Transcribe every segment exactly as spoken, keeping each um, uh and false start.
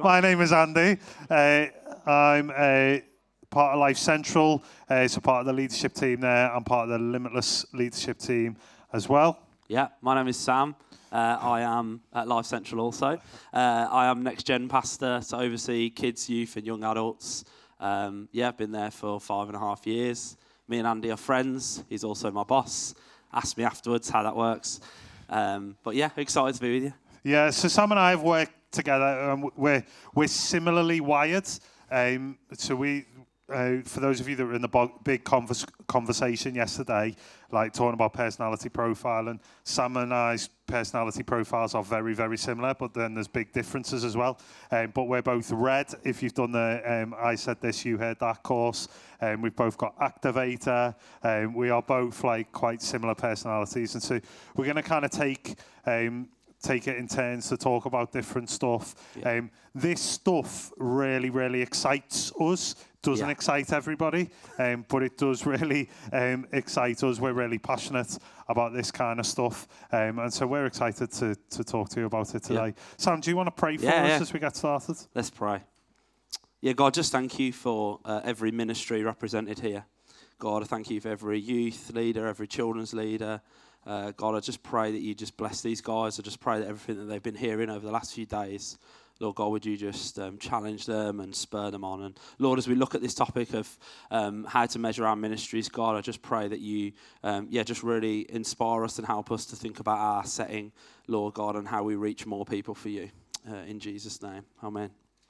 you My name is Andy. Uh, I'm a part of Life Central, uh, so part of the leadership team there. I'm part of the Limitless leadership team as well. Yeah, my name is Sam. Uh, I am at Life Central also. Uh, I am Next Gen Pastor, to oversee kids, youth and young adults. Um, yeah, I've been there for five and a half years. Me and Andy are friends. He's also my boss. Ask me afterwards how that works. Um, but yeah, excited to be with you. Yeah, so Sam and I have worked together. Um, we're we're similarly wired. Um, so we, uh, for those of you that were in the bo- big convers- conversation yesterday, like talking about personality profile, and Sam and I's personality profiles are very, very similar, but then there's big differences as well. Um, but we're both red. If you've done the um, I Said This, You Heard That course, um, we've both got Activator. Um, we are both like quite similar personalities, and so we're going to kind of take. Um, take it in turns to talk about different stuff. Yeah. Um, this stuff really, really excites us. Doesn't yeah. excite everybody, um, but it does really um, excite us. We're really passionate about this kind of stuff. Um, and so we're excited to, to talk to you about it today. Yeah. Sam, do you want to pray for yeah, us yeah. as we get started? Let's pray. Yeah, God, just thank you for uh, every ministry represented here. God, I thank you for every youth leader, every children's leader. Uh, God, I just pray that you just bless these guys. I just pray that everything that they've been hearing over the last few days, Lord God, would you just um, challenge them and spur them on. And Lord, as we look at this topic of um, how to measure our ministries, God, I just pray that you, um, yeah, just really inspire us and help us to think about our setting, Lord God, and how we reach more people for you. Uh, in Jesus' name, amen.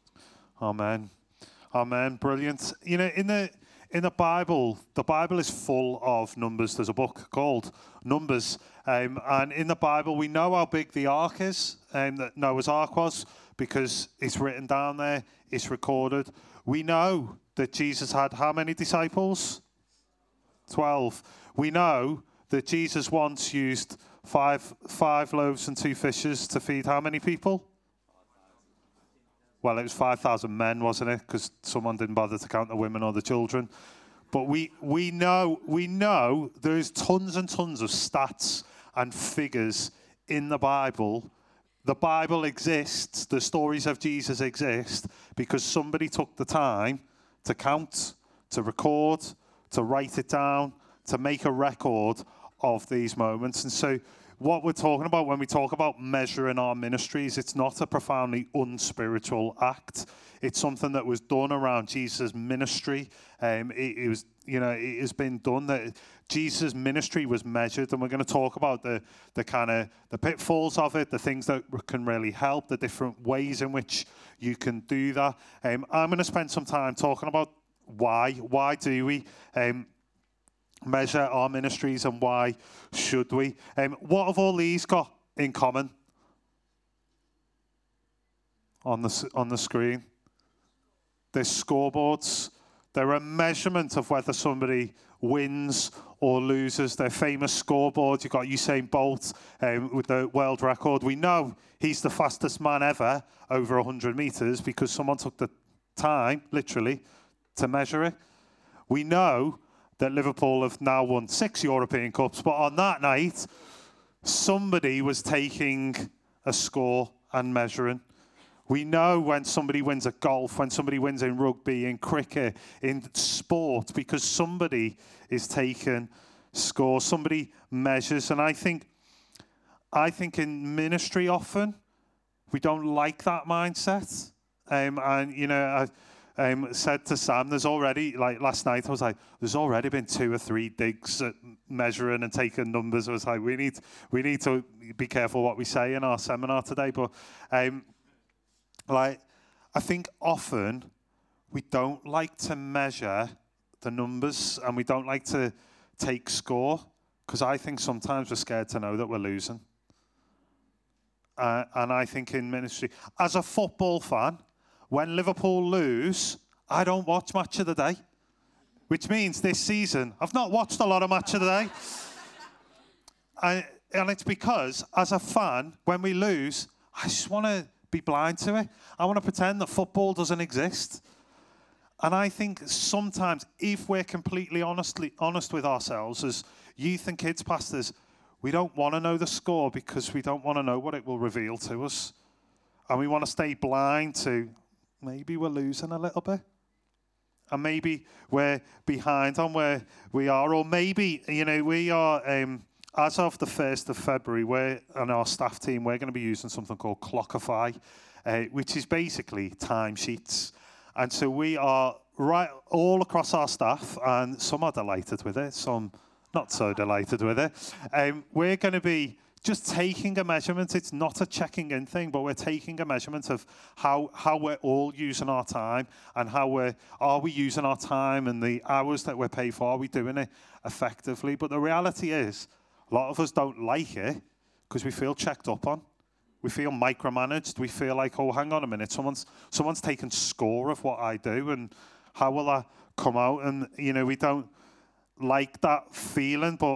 Amen. Amen. Brilliant. You know, in the in the Bible, the Bible is full of numbers. There's a book called Numbers, um, and in the Bible, we know how big the ark is, um, that Noah's Ark was, because it's written down there. It's recorded. We know that Jesus had how many disciples? Twelve. We know that Jesus once used five five loaves and two fishes to feed how many people? Well, it was five thousand men, wasn't it? Because someone didn't bother to count the women or the children. But we we know we know there's tons and tons of stats and figures in the Bible. The Bible exists, the stories of Jesus exist, because somebody took the time to count, to record, to write it down, to make a record of these moments. And so what we're talking about when we talk about measuring our ministries, it's not a profoundly unspiritual act. It's something that was done around Jesus' ministry. Um, it, it was, you know, it has been done that Jesus' ministry was measured, and we're going to talk about the the kind of the pitfalls of it, the things that can really help, the different ways in which you can do that. Um, I'm going to spend some time talking about why. Why do we? Um, measure our ministries, and why should we? Um, what have all these got in common on the on the screen? They're scoreboards. They're a measurement of whether somebody wins or loses. They're famous scoreboards. You've got Usain Bolt um, with the world record. We know he's the fastest man ever over one hundred meters because someone took the time, literally, to measure it. We know that Liverpool have now won six European Cups, but on that night, somebody was taking a score and measuring. We know when somebody wins at golf, when somebody wins in rugby, in cricket, in sport, because somebody is taking scores, somebody measures. And I think, I think in ministry often, we don't like that mindset. Um, and, you know, I, Um, said to Sam, there's already, like last night, I was like, there's already been two or three digs at measuring and taking numbers. I was like, we need we need to be careful what we say in our seminar today. But, um, like, I think often we don't like to measure the numbers, and we don't like to take score, because I think sometimes we're scared to know that we're losing. Uh, and I think in ministry, as a football fan, when Liverpool lose, I don't watch Match of the Day, which means this season I've not watched a lot of Match of the Day. I, and it's because, as a fan, when we lose, I just want to be blind to it. I want to pretend that football doesn't exist. And I think sometimes, if we're completely honestly honest with ourselves as youth and kids pastors, we don't want to know the score because we don't want to know what it will reveal to us. And we want to stay blind to maybe we're losing a little bit. And maybe we're behind on where we are. Or maybe, you know, we are, um, as of the first of February, we're, on our staff team, we're going to be using something called Clockify, uh, which is basically timesheets. And so we are right all across our staff, and some are delighted with it, some not so delighted with it. Um, we're going to be just taking a measurement. It's not a checking in thing, but we're taking a measurement of how how we're all using our time, and how we're are we using our time and the hours that we're paid for, are we doing it effectively? But the reality is, a lot of us don't like it because we feel checked up on. We feel micromanaged. We feel like, oh, hang on a minute, someone's someone's taking score of what I do, and how will I come out? And you know, we don't like that feeling, but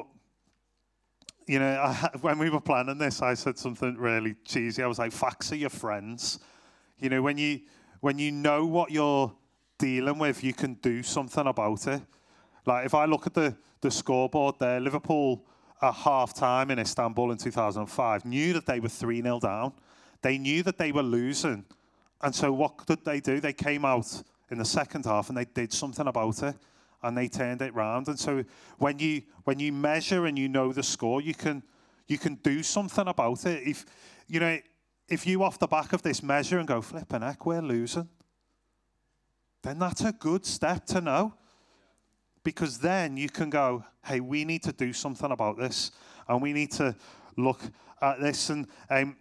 you know, I, when we were planning this, I said something really cheesy. I was like, facts are your friends. You know, when you when you know what you're dealing with, you can do something about it. Like, if I look at the, the scoreboard there, Liverpool at half-time in Istanbul in two thousand five knew that they were three nil down. They knew that they were losing. And so what did they do? They came out in the second half and they did something about it. And they turned it round. And so when you when you measure and you know the score, you can you can do something about it. If you know if you off the back of this measure and go, flipping heck, we're losing, then that's a good step to know. Because then you can go, hey, we need to do something about this, and we need to look at this. And um,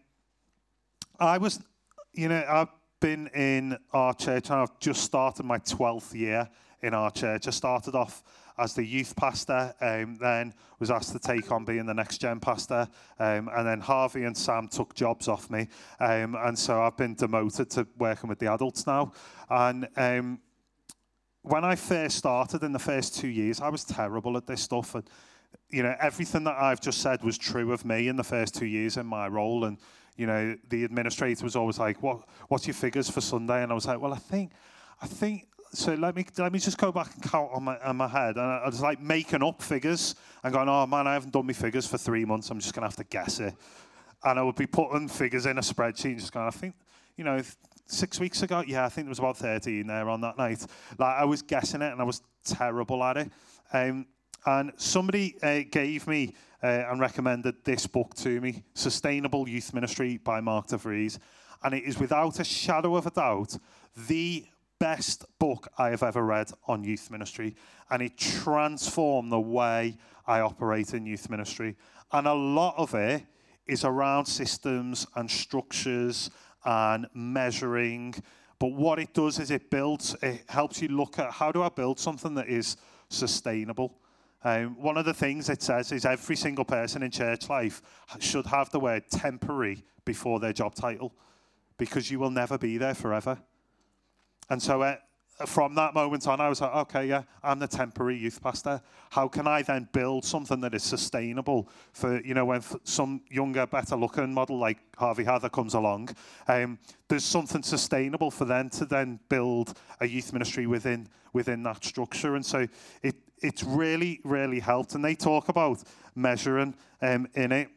I was, you know, I've been in our church, and I've just started my twelfth year in our church. I started off as the youth pastor, um, then was asked to take on being the next gen pastor, um, and then Harvey and Sam took jobs off me, um, and so I've been demoted to working with the adults now. And um, when I first started in the first two years, I was terrible at this stuff, and you know, everything that I've just said was true of me in the first two years in my role. And you know, the administrator was always like, "What, what's your figures for Sunday?" And I was like, "Well, I think, I think." So let me let me just go back and count on my on my head, and I, I was like making up figures and going, "Oh man, I haven't done my figures for three months. I'm just gonna have to guess it." And I would be putting figures in a spreadsheet and just going, "I think, you know, six weeks ago, yeah, I think there was about thirteen there on that night." Like, I was guessing it, and I was terrible at it. Um, and somebody uh, gave me uh, and recommended this book to me, Sustainable Youth Ministry by Mark de Vries, and it is without a shadow of a doubt the best book I have ever read on youth ministry, and it transformed the way I operate in youth ministry. And a lot of it is around systems and structures and measuring, but what it does is it builds, it helps you look at, how do I build something that is sustainable? Um, one of the things it says is every single person in church life should have the word temporary before their job title, because you will never be there forever. And so uh, from that moment on, I was like, okay, yeah, I'm the temporary youth pastor. How can I then build something that is sustainable for, you know, when f- some younger, better-looking model like Harvey Hather comes along, um, there's something sustainable for them to then build a youth ministry within within that structure. And so it it's really, really helped. And they talk about measuring um, in it.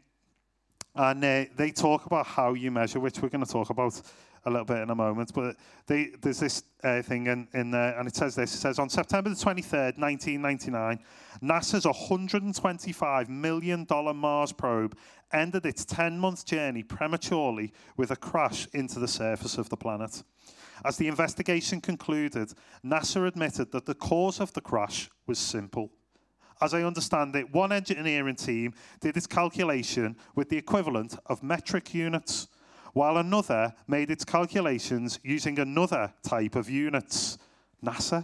And uh, they talk about how you measure, which we're going to talk about a little bit in a moment, but they, there's this uh, thing in, in there, and it says this. It says, on September the twenty-third, nineteen ninety-nine, NASA's one hundred twenty-five million dollars Mars probe ended its ten-month journey prematurely with a crash into the surface of the planet. As the investigation concluded, NASA admitted that the cause of the crash was simple. As I understand it, one engineering team did its calculation with the equivalent of metric units, while another made its calculations using another type of units, NASA.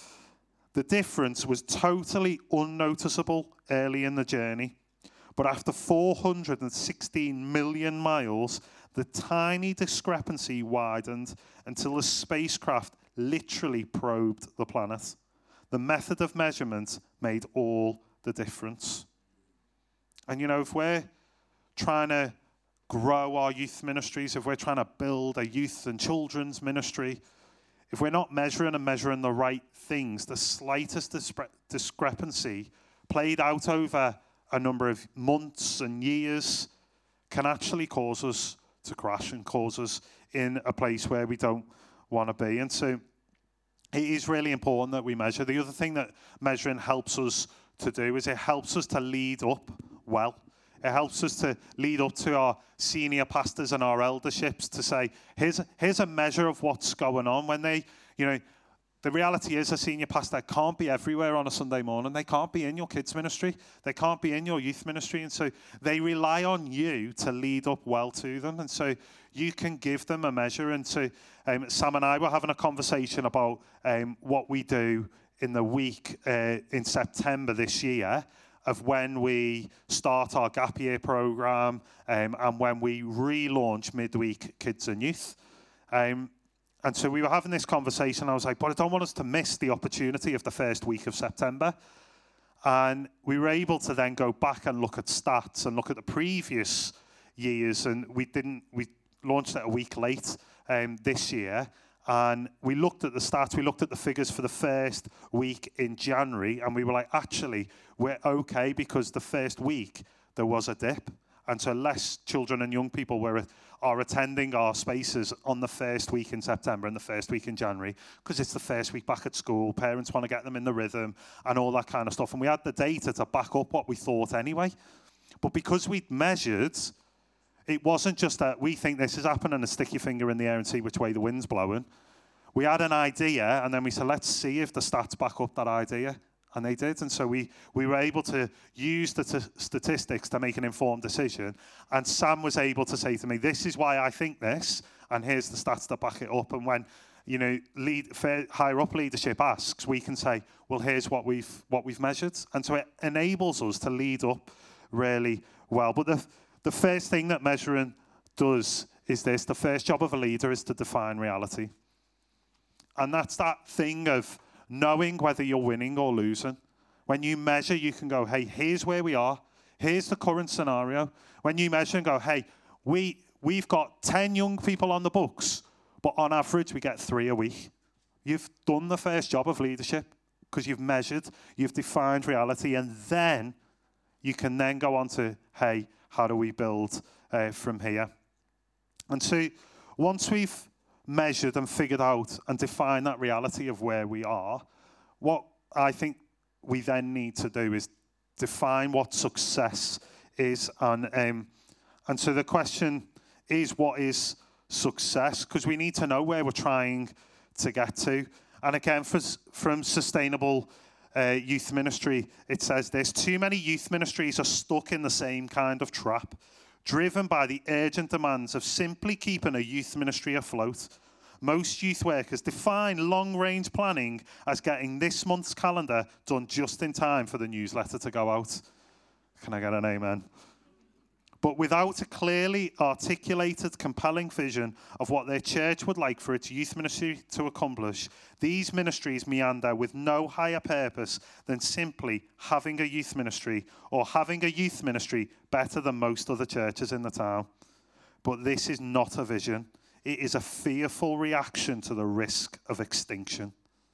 The difference was totally unnoticeable early in the journey, but after four hundred sixteen million miles, the tiny discrepancy widened until the spacecraft literally probed the planet. The method of measurement made all the difference. And you know, if we're trying to grow our youth ministries, if we're trying to build a youth and children's ministry, if we're not measuring and measuring the right things, the slightest discre- discrepancy played out over a number of months and years can actually cause us to crash and cause us in a place where we don't want to be. And so it is really important that we measure. The other thing that measuring helps us to do is it helps us to lead up well. It helps us to lead up to our senior pastors and our elderships to say, here's a, here's a measure of what's going on. When they, you know, the reality is a senior pastor can't be everywhere on a Sunday morning. They can't be in your kids' ministry. They can't be in your youth ministry. And so they rely on you to lead up well to them. And so you can give them a measure. And so um, Sam and I were having a conversation about um, what we do in the week uh, in September this year, of when we start our gap year program um, and when we relaunch midweek kids and youth. Um, and so we were having this conversation. I was like, but I don't want us to miss the opportunity of the first week of September. And we were able to then go back and look at stats and look at the previous years. And we didn't, we launched it a week late um, this year. And we looked at the stats, we looked at the figures for the first week in January, and we were like, actually, we're okay, because the first week there was a dip. And so less children and young people were, are attending our spaces on the first week in September and the first week in January, because it's the first week back at school. Parents want to get them in the rhythm and all that kind of stuff. And we had the data to back up what we thought anyway. But because we'd measured, it wasn't just that we think this is happening and stick your finger in the air and see which way the wind's blowing. We had an idea, and then we said, let's see if the stats back up that idea. And they did. And so we, we were able to use the t- statistics to make an informed decision. And Sam was able to say to me, this is why I think this, and here's the stats that back it up. And when, you know, lead, fair, higher up leadership asks, we can say, well, here's what we've what we've measured. And so it enables us to lead up really well. But the the first thing that measuring does is this. The first job of a leader is to define reality. And that's that thing of knowing whether you're winning or losing. When you measure, you can go, hey, here's where we are. Here's the current scenario. When you measure and go, hey, we, we've got ten young people on the books, but on average, we get three a week. You've done the first job of leadership because you've measured, you've defined reality, and then you can then go on to, hey, how do we build uh, from here? And so once we've measured and figured out and defined that reality of where we are, what I think we then need to do is define what success is. And, um, and so the question is, what is success? Because we need to know where we're trying to get to. And again, for, from Sustainable uh, Youth Ministry, it says this: too many youth ministries are stuck in the same kind of trap, driven by the urgent demands of simply keeping a youth ministry afloat. Most youth workers define long-range planning as getting this month's calendar done just in time for the newsletter to go out. Can I get an amen? But without a clearly articulated, compelling vision of what their church would like for its youth ministry to accomplish, these ministries meander with no higher purpose than simply having a youth ministry, or having a youth ministry better than most other churches in the town. But this is not a vision. It is a fearful reaction to the risk of extinction.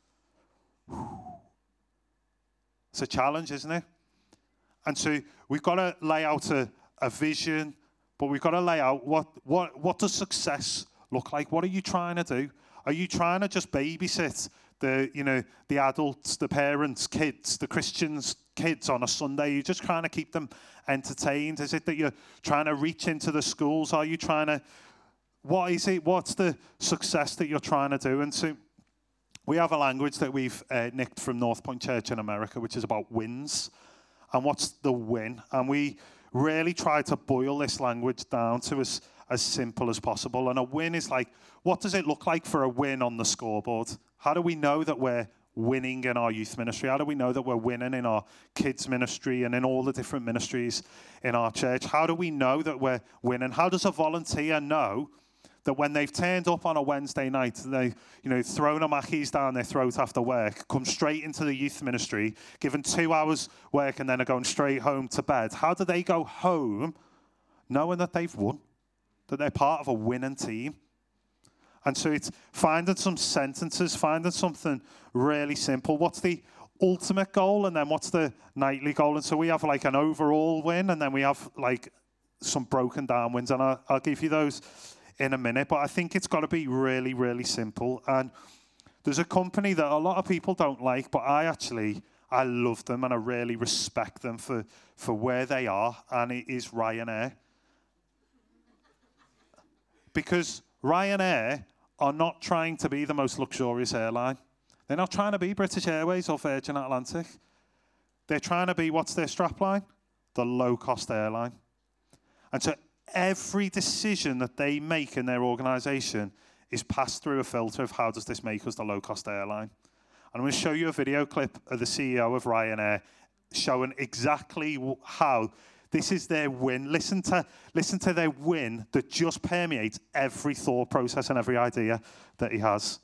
It's a challenge, isn't it? And so we've got to lay out a a vision, but we've got to lay out what, what, what does success look like? What are you trying to do? Are you trying to just babysit the, you know, the adults, the parents, kids, the Christians' kids on a Sunday? You're just trying to keep them entertained? Is it that you're trying to reach into the schools? Are you trying to, what is it? What's the success that you're trying to do? And so we have a language that we've uh, nicked from North Point Church in America, which is about wins. And what's the win? And we really try to boil this language down to as, as simple as possible. And a win is like, what does it look like for a win on the scoreboard? How do we know that we're winning in our youth ministry? How do we know that we're winning in our kids ministry and in all the different ministries in our church? How do we know that we're winning? How does a volunteer know that when they've turned up on a Wednesday night, they've, you know, thrown a Mackies down their throat after work, come straight into the youth ministry, given two hours work, and then are going straight home to bed? How do they go home knowing that they've won, that they're part of a winning team? And so it's finding some sentences, finding something really simple. What's the ultimate goal, and then what's the nightly goal? And so we have like an overall win, and then we have like some broken down wins, and I'll, I'll give you those in a minute, but I think it's got to be really, really simple. And there's a company that a lot of people don't like, but I actually, I love them and I really respect them for, for where they are, and it is Ryanair. Because Ryanair are not trying to be the most luxurious airline. They're not trying to be British Airways or Virgin Atlantic. They're trying to be, what's their strapline? The low-cost airline. And so every decision that they make in their organisation is passed through a filter of how does this make us the low-cost airline. And I'm going to show you a video clip of the C E O of Ryanair showing exactly how this is their win. Listen to, listen to their win that just permeates every thought process and every idea that he has.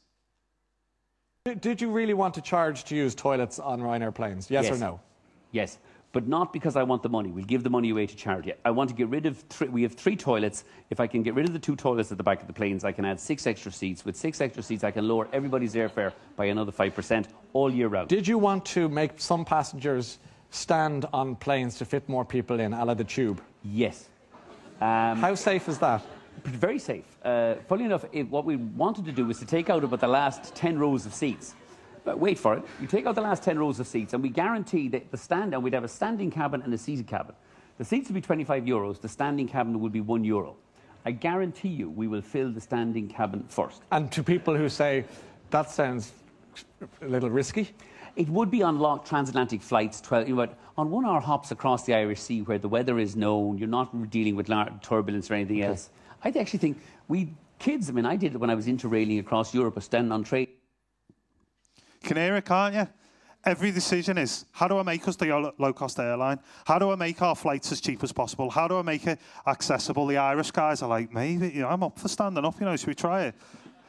Did you really want to charge to use toilets on Ryanair planes? Yes, yes. or no? Yes, but not because I want the money. We'll give the money away to charity. I want to get rid of, three, we have three toilets. If I can get rid of the two toilets at the back of the planes, I can add six extra seats. With six extra seats, I can lower everybody's airfare by another five percent all year round. Did you want to make some passengers stand on planes to fit more people in, a la the tube? Yes. Um, How safe is that? Very safe. Uh, funny enough, it, what we wanted to do was to take out about the last ten rows of seats. But wait for it. You take out the last ten rows of seats, and we guarantee that the stand down, we'd have a standing cabin and a seated cabin. The seats will be twenty-five euros. The standing cabin will be one euro. I guarantee you we will fill the standing cabin first. And to people who say, that sounds a little risky? It would be on long transatlantic flights, twelve, you know, on one-hour hops across the Irish Sea where the weather is known, you're not dealing with turbulence or anything okay. else. I actually think we, kids, I mean, I did it when I was interrailing across Europe, or standing on train. You can hear it, can't you? Every decision is, how do I make us the low-cost airline? How do I make our flights as cheap as possible? How do I make it accessible? The Irish guys are like, maybe, you know, I'm up for standing up, you know, should we try it?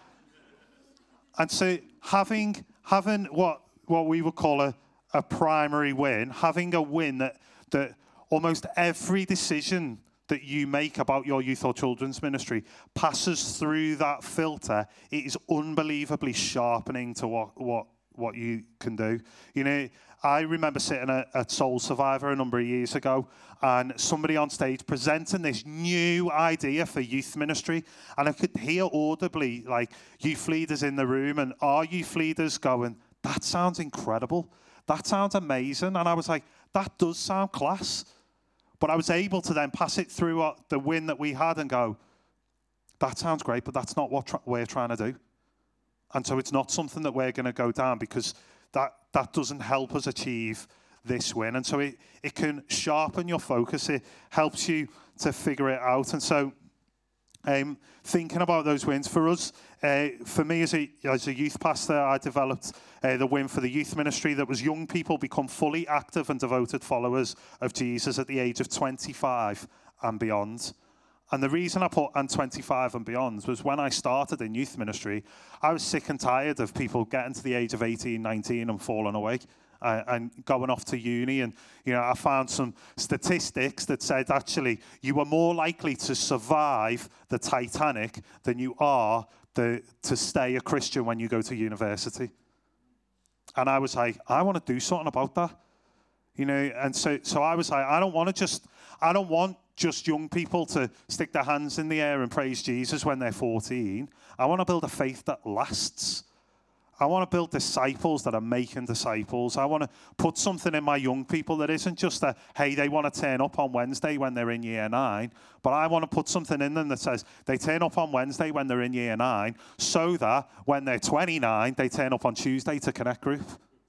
And so having, having what, what we would call a, a primary win, having a win that, that almost every decision that you make about your youth or children's ministry passes through that filter, it is unbelievably sharpening to what, what, what you can do. You know, I remember sitting at, at Soul Survivor a number of years ago, and somebody on stage presenting this new idea for youth ministry, and I could hear audibly, like, youth leaders in the room, and our youth leaders going, that sounds incredible. That sounds amazing. And I was like, that does sound class. But I was able to then pass it through uh, the win that we had and go, that sounds great, but that's not what tr- we're trying to do. And so it's not something that we're going to go down because that, that doesn't help us achieve this win. And so it, it can sharpen your focus. It helps you to figure it out. And so um, thinking about those wins, for us, uh, for me as a, as a youth pastor, I developed uh, the win for the youth ministry that was young people become fully active and devoted followers of Jesus at the age of twenty-five and beyond. And the reason I put and twenty-five and beyond was when I started in youth ministry, I was sick and tired of people getting to the age of eighteen, nineteen and falling away. Uh, and going off to uni, and you know, I found some statistics that said actually you are more likely to survive the Titanic than you are the, to stay a Christian when you go to university. And I was like, I want to do something about that, you know. And so, so I was like, I don't want to just, I don't want just young people to stick their hands in the air and praise Jesus when they're fourteen. I want to build a faith that lasts. I want to build disciples that are making disciples. I want to put something in my young people that isn't just that, hey, they want to turn up on Wednesday when they're in year nine, but I want to put something in them that says they turn up on Wednesday when they're in year nine so that when they're twenty-nine, they turn up on Tuesday to Connect Group.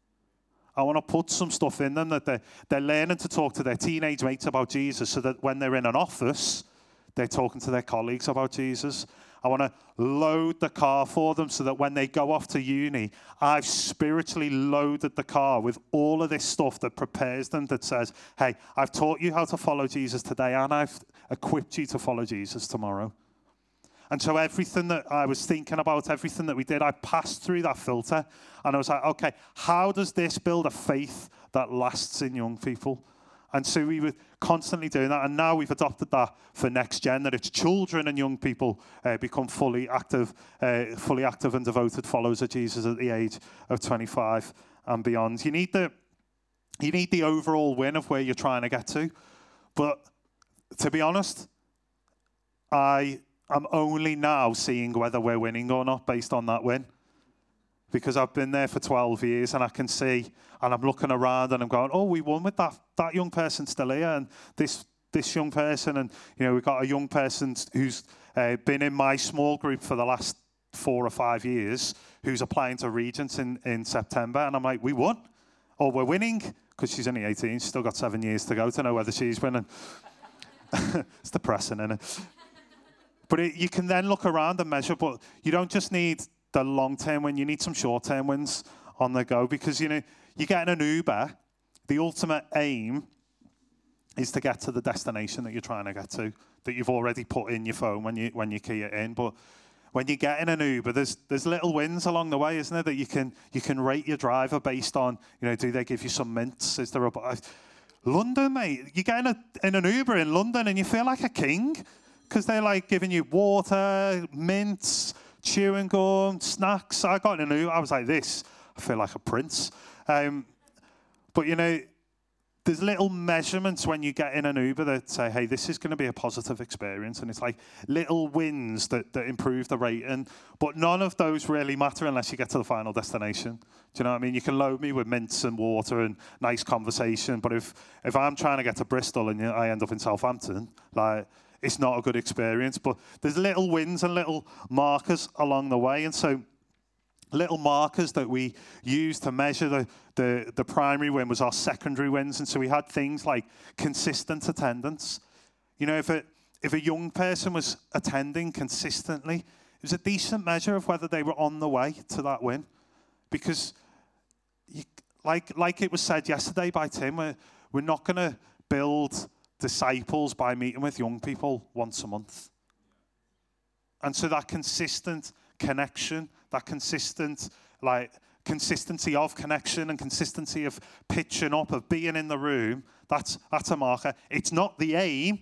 I want to put some stuff in them that they're, they're learning to talk to their teenage mates about Jesus so that when they're in an office, they're talking to their colleagues about Jesus. I want to load the car for them so that when they go off to uni, I've spiritually loaded the car with all of this stuff that prepares them, that says, hey, I've taught you how to follow Jesus today and I've equipped you to follow Jesus tomorrow. And so everything that I was thinking about, everything that we did, I passed through that filter and I was like, okay, how does this build a faith that lasts in young people? And so we were constantly doing that, and now we've adopted that for next gen, that it's children and young people uh, become fully active, uh, fully active and devoted followers of Jesus at the age of twenty-five and beyond. You need the, you need the overall win of where you're trying to get to, but to be honest, I I'm only now seeing whether we're winning or not based on that win. Because I've been there for twelve years and I can see, and I'm looking around and I'm going, oh, we won with that that young person still here and this this young person. And, you know, we've got a young person who's uh, been in my small group for the last four or five years who's applying to Regents in, in September. And I'm like, we won. Or we're winning. Because she's only eighteen. She's still got seven years to go to know whether she's winning. It's depressing, isn't it? But it, you can then look around and measure, but you don't just need the long-term win, you need some short-term wins on the go because, you know, you get in an Uber, the ultimate aim is to get to the destination that you're trying to get to, that you've already put in your phone when you when you key it in. But when you get in an Uber, there's there's little wins along the way, isn't there, that you can you can rate your driver based on, you know, do they give you some mints? Is there a... London, mate, you get in, a, in an Uber in London and you feel like a king because they're like giving you water, mints, chewing gum, snacks. I got in an Uber, I was like this. I feel like a prince. Um, but, you know, there's little measurements when you get in an Uber that say, hey, this is going to be a positive experience. And it's like little wins that, that improve the rating. But none of those really matter unless you get to the final destination. Do you know what I mean? You can load me with mints and water and nice conversation. But if, if I'm trying to get to Bristol and I end up in Southampton, like, it's not a good experience. But there's little wins and little markers along the way. And so little markers that we use to measure the, the, the primary win was our secondary wins. And so we had things like consistent attendance. You know, if a, if a young person was attending consistently, it was a decent measure of whether they were on the way to that win. Because, you, like, like it was said yesterday by Tim, we're, we're not going to build disciples by meeting with young people once a month. And so that consistent connection, that consistent, like, consistency of connection and consistency of pitching up, of being in the room, that's that's a marker. It's not the aim,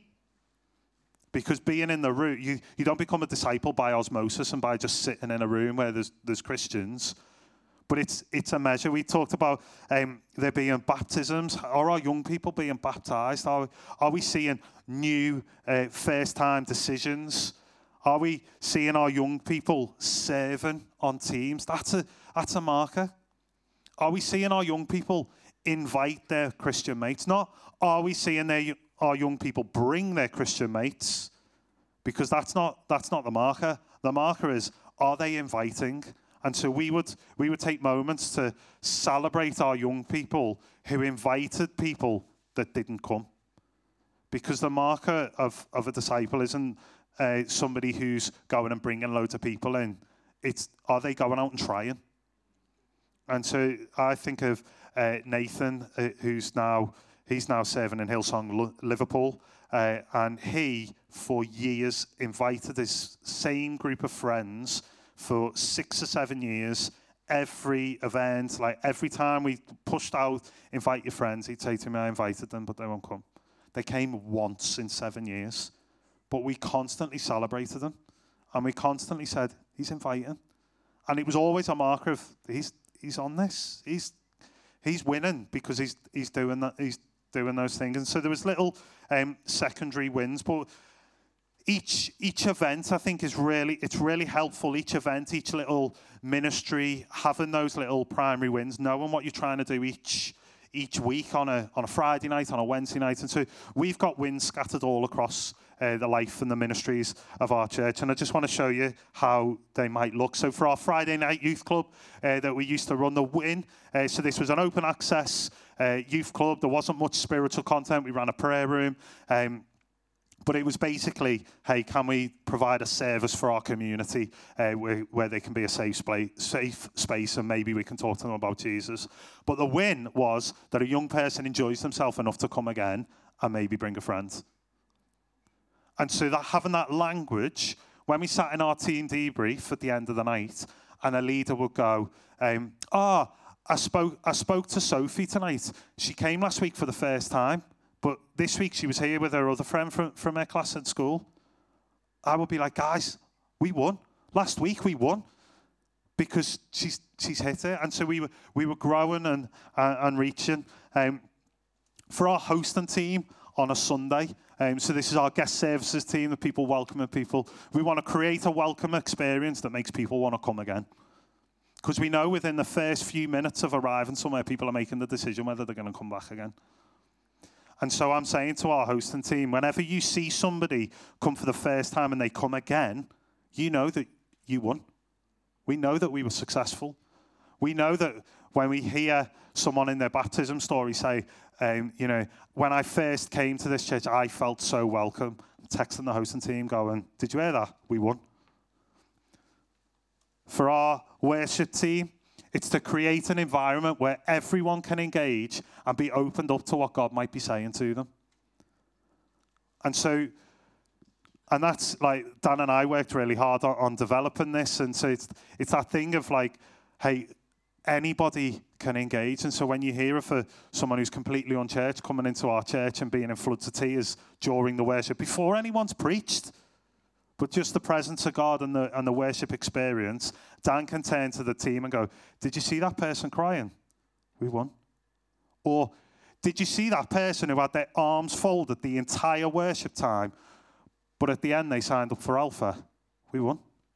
because being in the room, you, you don't become a disciple by osmosis and by just sitting in a room where there's there's Christians, but it's it's a measure. We talked about um, there being baptisms. Are our young people being baptized? Are, are we seeing new uh, first-time decisions? Are we seeing our young people serving on teams? That's a that's a marker. Are we seeing our young people invite their Christian mates? Not are we seeing their, our young people bring their Christian mates? Because that's not that's not the marker. The marker is, are they inviting? And so we would we would take moments to celebrate our young people who invited people that didn't come. Because the marker of, of a disciple isn't Uh, somebody who's going and bringing loads of people in. It's, are they going out and trying? And so I think of uh, Nathan, uh, who's now, he's now serving in Hillsong Liverpool, uh, and he, for years, invited his same group of friends for six or seven years, every event, like every time we pushed out, invite your friends, he'd say to me, I invited them, but they won't come. They came once in seven years. But we constantly celebrated them. And we constantly said, he's inviting. And it was always a marker of, he's he's on this. He's he's winning because he's he's doing that. He's doing those things. And so there was little um, secondary wins. But each each event, I think, is really, it's really helpful. Each event, each little ministry, having those little primary wins, knowing what you're trying to do each each week on a on a Friday night, on a Wednesday night. And so we've got wins scattered all across uh, the life and the ministries of our church. And I just want to show you how they might look. So for our Friday night youth club uh, that we used to run, the win, uh, so this was an open access uh, youth club. There wasn't much spiritual content. We ran a prayer room. Um, But it was basically, hey, can we provide a service for our community uh, where, where they can be a safe, spa- safe space and maybe we can talk to them about Jesus. But the win was that a young person enjoys themselves enough to come again and maybe bring a friend. And so that having that language, when we sat in our team debrief at the end of the night, and a leader would go, um, ah, I spoke, I spoke to Sophie tonight. She came last week for the first time. But this week she was here with her other friend from, from her class at school. I would be like, guys, we won. Last week we won because she's she's hit it. And so we were we were growing and uh, and reaching. Um, for our hosting team on a Sunday, Um, so this is our guest services team, the people welcoming people. We want to create a welcome experience that makes people want to come again. Because we know within the first few minutes of arriving somewhere, people are making the decision whether they're going to come back again. And so I'm saying to our hosting team, whenever you see somebody come for the first time and they come again, you know that you won. We know that we were successful. We know that when we hear someone in their baptism story say, um, you know, when I first came to this church, I felt so welcome. I'm texting the hosting team going, did you hear that? We won. For our worship team, it's to create an environment where everyone can engage and be opened up to what God might be saying to them. And so, and that's like, Dan and I worked really hard on, on developing this. And so it's, it's that thing of like, hey, anybody can engage. And so when you hear of a, someone who's completely unchurched coming into our church and being in floods of tears during the worship, before anyone's preached, but just the presence of God and the, and the worship experience, Dan can turn to the team and go, did you see that person crying? We won. Or did you see that person who had their arms folded the entire worship time, but at the end they signed up for Alpha? We won.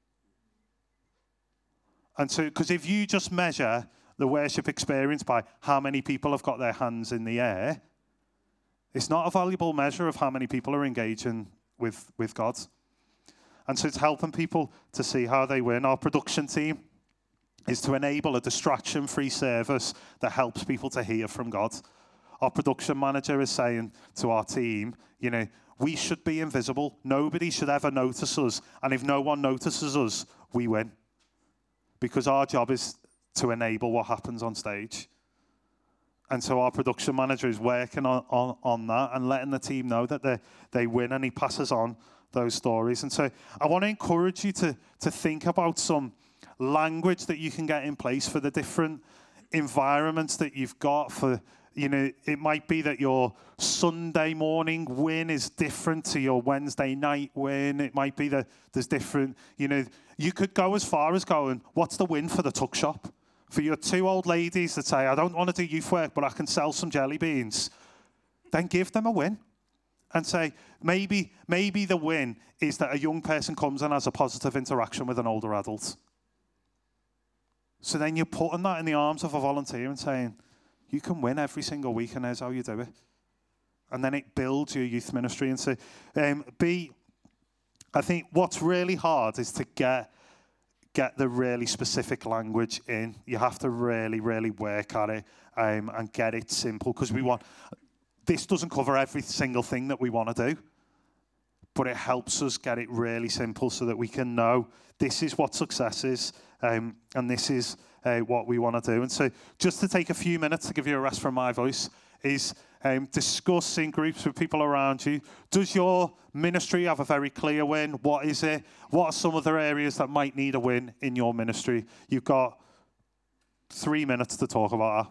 And so, because if you just measure the worship experience by how many people have got their hands in the air, it's not a valuable measure of how many people are engaging with, with God. And so it's helping people to see how they win. Our production team is to enable a distraction-free service that helps people to hear from God. Our production manager is saying to our team, you know, we should be invisible. Nobody should ever notice us. And if no one notices us, we win. Because our job is to enable what happens on stage. And so our production manager is working on, on, on that and letting the team know that they they win, and he passes on those stories. And so I want to encourage you to, to think about some language that you can get in place for the different environments that you've got. For, you know, it might be that your Sunday morning win is different to your Wednesday night win. It might be that there's different, you know, you could go as far as going, what's the win for the tuck shop? For your two old ladies that say, I don't want to do youth work, but I can sell some jelly beans. Then give them a win. And say, maybe maybe the win is that a young person comes and has a positive interaction with an older adult. So then you're putting that in the arms of a volunteer and saying, you can win every single week, and here's how you do it. And then it builds your youth ministry. And so, um, B, I think what's really hard is to get get the really specific language in. You have to really, really work at it um, and get it simple, because we want... This doesn't cover every single thing that we want to do, but it helps us get it really simple so that we can know this is what success is, um, and this is uh, what we want to do. And so just to take a few minutes to give you a rest from my voice is um, discuss in groups with people around you. Does your ministry have a very clear win? What is it? What are some other areas that might need a win in your ministry? You've got three minutes to talk about that.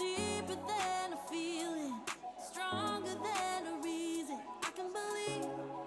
Stronger than a reason. I can believe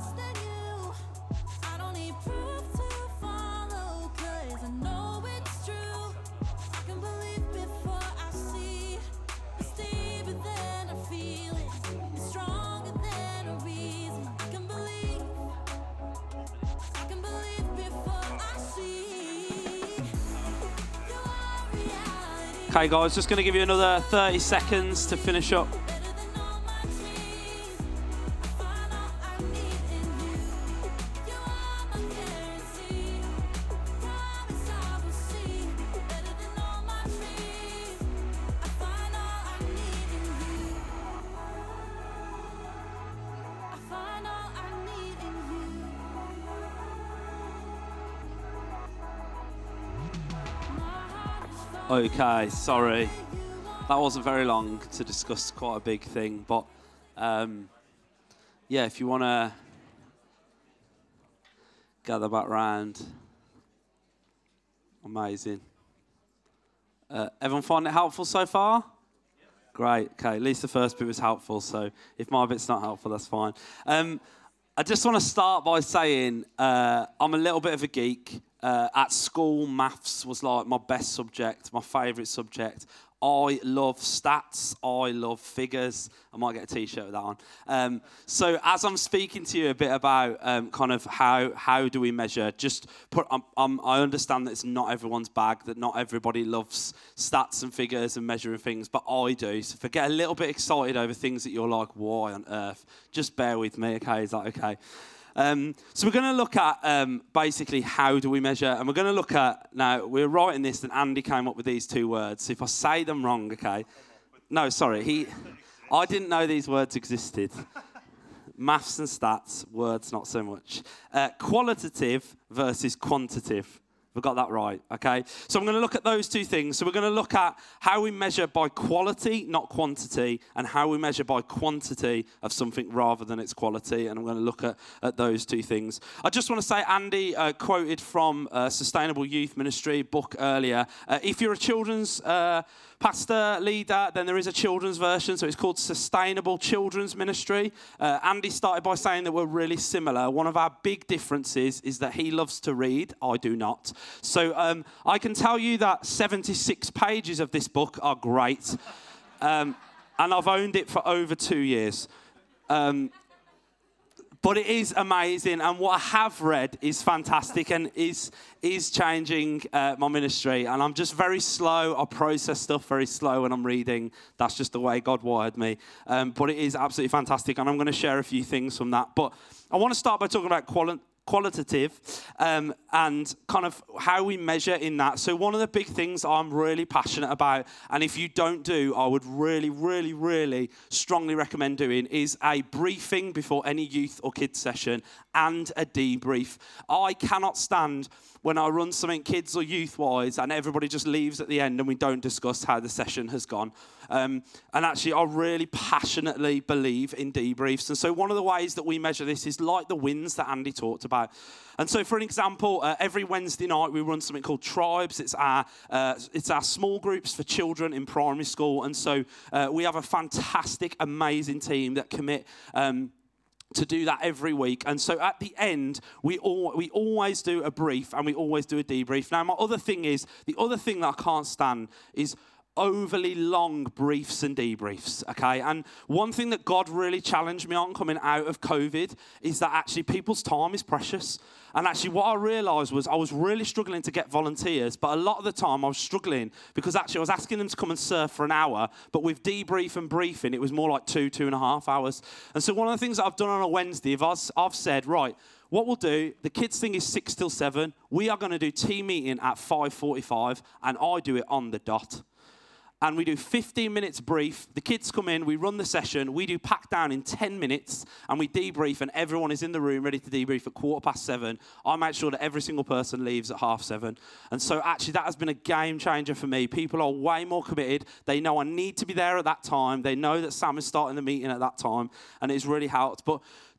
trust in you. I don't need proof to follow, 'cause I know it's true. I can believe before I see. It's deeper than I feel it. It's stronger than a reason. I can believe. I can believe before I see. You are reality. Okay, guys, just going to give you another thirty seconds to finish up. Better than all my dreams. I find all I need in you. You are my guarantee. Promise I will see. Better than all my dreams. I find all I need in you. I find all I need in you. My heart is full Okay, sorry. of you. That wasn't very long to discuss quite a big thing, but um, yeah, if you want to gather back round, amazing. Uh, everyone find it helpful so far? Great. Okay, at least the first bit was helpful, so if my bit's not helpful, that's fine. Um, I just want to start by saying uh, I'm a little bit of a geek. Uh, at school, maths was like my best subject, my favourite subject. I love stats. I love figures. I might get a T-shirt with that on. Um, so as I'm speaking to you a bit about um, kind of how how do we measure, just put. Um, um, I understand that it's not everyone's bag, that not everybody loves stats and figures and measuring things, but I do. So if I get a little bit excited over things that you're like, why on earth? Just bear with me, okay? Is that okay? Um, so we're going to look at um, basically how do we measure, and we're going to look at, now we're writing this and Andy came up with these two words. So if I say them wrong, okay, no, sorry, he, I didn't know these words existed. Maths and stats, words not so much. Uh, qualitative versus quantitative. We've got that right, okay? So I'm going to look at those two things. So we're going to look at how we measure by quality, not quantity, and how we measure by quantity of something rather than its quality. And I'm going to look at, at those two things. I just want to say, Andy uh, quoted from uh, Sustainable Youth Ministry book earlier. Uh, if you're a children's uh, pastor, leader, then there is a children's version. So it's called Sustainable Children's Ministry. Uh, Andy started by saying that we're really similar. One of our big differences is that he loves to read. I do not. So um, I can tell you that seventy-six pages of this book are great. Um, and I've owned it for over two years. Um, but it is amazing. And what I have read is fantastic and is is changing uh, my ministry. And I'm just very slow. I process stuff very slow when I'm reading. That's just the way God wired me. Um, but it is absolutely fantastic. And I'm going to share a few things from that. But I want to start by talking about quality. qualitative um, and kind of how we measure in that. So one of the big things I'm really passionate about, and if you don't do, I would really, really, really strongly recommend doing, is a briefing before any youth or kids session and a debrief. I cannot stand when I run something kids or youth-wise and everybody just leaves at the end and we don't discuss how the session has gone. Um, and actually, I really passionately believe in debriefs. And so one of the ways that we measure this is like the wins that Andy talked about. And so, for an example, uh, every Wednesday night we run something called Tribes. It's our uh, it's our small groups for children in primary school. And so uh, we have a fantastic, amazing team that commit Um, to do that every week. And so at the end, we all, we always do a brief and we always do a debrief. Now, my other thing is, the other thing that I can't stand is overly long briefs and debriefs, okay? And one thing that God really challenged me on coming out of COVID is that actually people's time is precious. And actually what I realised was I was really struggling to get volunteers, but a lot of the time I was struggling because actually I was asking them to come and serve for an hour, but with debrief and briefing, it was more like two, two and a half hours. And so one of the things that I've done on a Wednesday, if I've, I've said, right, what we'll do, the kids thing is six till seven. We are going to do team meeting at five forty-five, and I do it on the dot. And we do fifteen minutes brief. The kids come in, we run the session, we do pack down in ten minutes, and we debrief, and everyone is in the room ready to debrief at quarter past seven. I make sure that every single person leaves at half seven. And so actually that has been a game changer for me. People are way more committed. They know I need to be there at that time. They know that Sam is starting the meeting at that time, and it's really helped. But